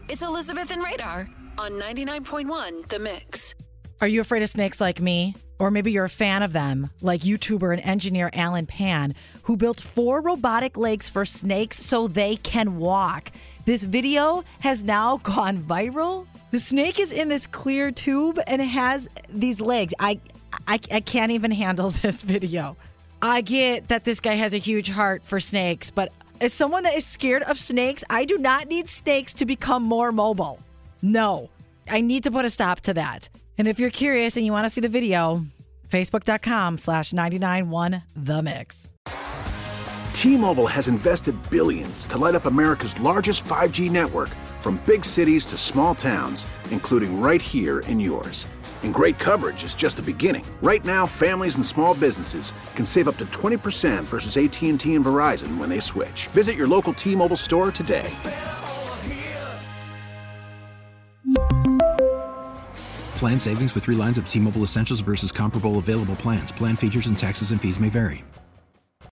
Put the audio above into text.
It's Elizabeth and Radar on 99.1 The Mix. Are you afraid of snakes like me? Or maybe you're a fan of them, like YouTuber and engineer Alan Pan, who built 4 robotic legs for snakes so they can walk. This video has now gone viral. The snake is in this clear tube and it has these legs. I can't even handle this video. I get that this guy has a huge heart for snakes, but as someone that is scared of snakes, I do not need snakes to become more mobile. No, I need to put a stop to that. And if you're curious and you want to see the video, Facebook.com/991TheMix. T-Mobile has invested billions to light up America's largest 5G network, from big cities to small towns, including right here in yours. And great coverage is just the beginning. Right now, families and small businesses can save up to 20% versus AT&T and Verizon when they switch. Visit your local T-Mobile store today. Plan savings with 3 lines of T-Mobile Essentials versus comparable available plans. Plan features and taxes and fees may vary.